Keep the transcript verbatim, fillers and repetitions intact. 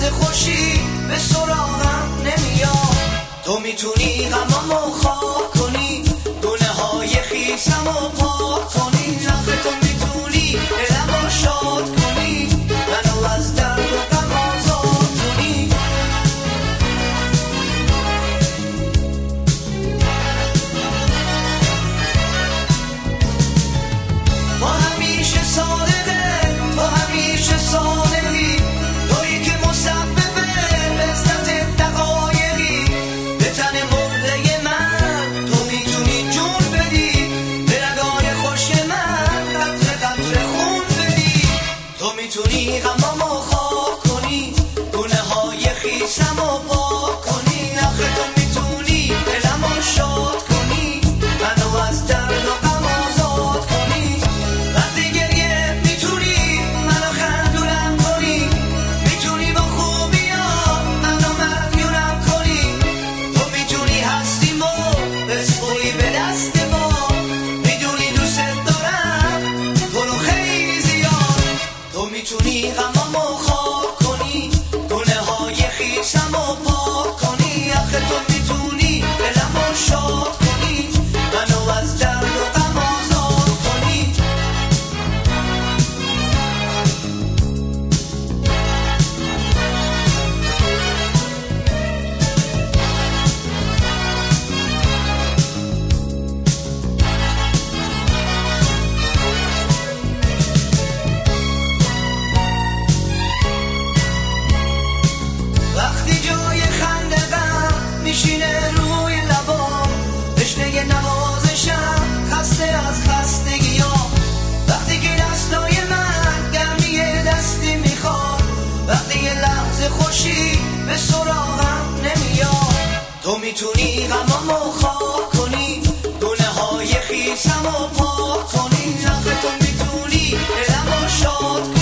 لحظه خوشی به سراغم نمیاد. تو میتونی غمامو خاک کنی، گناه های خیسمو پاک کنی. آخه تو میتونی دلمو شاد کنی، منو از درد و غم آزاد کنی. ما همیشه صادقه، تو همیشه صادقی، تویی که مسبب لذت دقایقی. به تن مرده من تو میتونی جون بدی، به رگای خوش من قطره قطره خون بدی. تو میتونی غمامو خاک کنی، گناه های خیسمو پاک کنی. آخه تو میتونی دلمو شاد کنی، منو از درد و غم آزاد کنی. وقتی گریه میتونی منو خندونم کنی، میتونی با خوبیات منو مدیونم کنی. تو میتونی هستیمو بسپری به دست ما، میدونی دوست دارم تو رو خیلی زیاد. تو میتونی غمامو خاک کنی، گناه های خیسمو پاک کنی. آخه تو میتونی دلمو شاد کنی، منو از درد و غم آزاد کنی. وقتی جای خنده غم میشینه روی لبام، تشنه نوازشم خسته از خستگیام. وقتی که دستای من گرمی دستی میخواد، وقتی یه لحظه خوشی به سراغم نمیاد. تو میتونی غمامو خاک کنی، گناه های خیسمو پاک کنی. آخه تو میتونی دلمو شاد کنی،